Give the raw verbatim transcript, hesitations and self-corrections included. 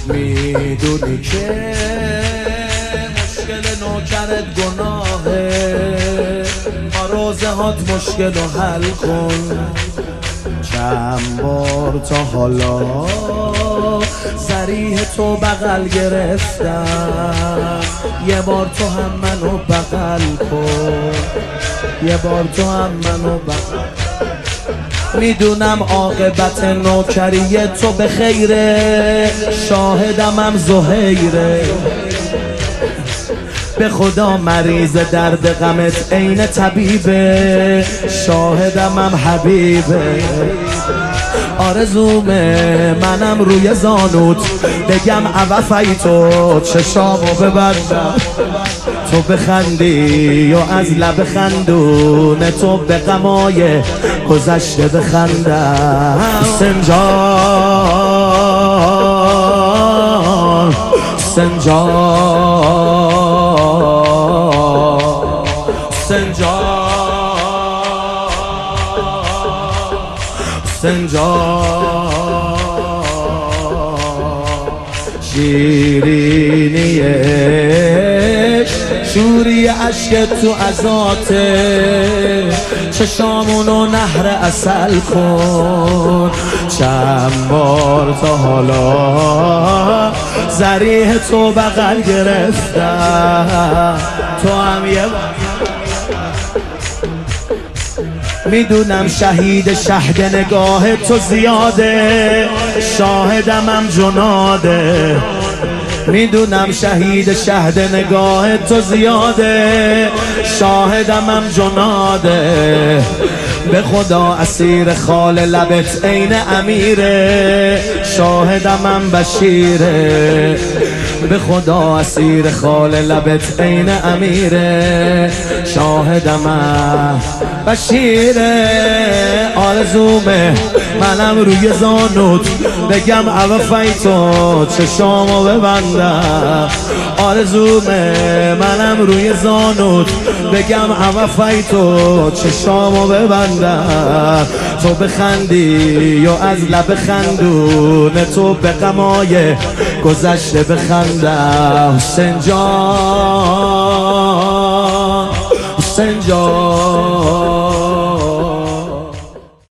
میدونی که مشکل نوکرت گناهه، آروزه هات مشکل رو حل کن. چند بار تا حالا ذریح تو بغل گرفتم، یه بار تو هم منو بغل کن، یه بار تو هم منو بغل. میدونم عاقبت نوکری تو به خیره، شاهدمم زهیره. به خدا مریض درد غمت عین طبیبه، شاهدمم حبیبه. آرزومه منم روی زانوت بگم عوفی تو، چشامو ببندم تو بخندی و از لب خندون تو به غمای گذشته بخندم. حسین جان، حسین جان، حسین جان، حسین جان، شیرینیه شوری عشق تو ازاته، چشامونو نهر عسل کن. چند بار تا حالا ذریح تو بغل گرفتم، تو هم یه میدونم شهید شهد نگاه تو زیاده، شاهدمم جناده. میدونم شهید شهد نگاه تو زیاده، شاهدمم جناده. به خدا اسیر خال لبت عین امیره، شاهدمم بشیره. به خدا اسیر خال لبت عین امیره، شاهدمم بشیره. آرزومه منم روی زانوت بگم عوفی تو، چشامو ببندم. آرزومه منم روی زانوت بگم عوفی تو، چشامو ببندم تو بخندی و از لب خندون تو به غمای گذشته بخندم. حسین جان، حسین جان،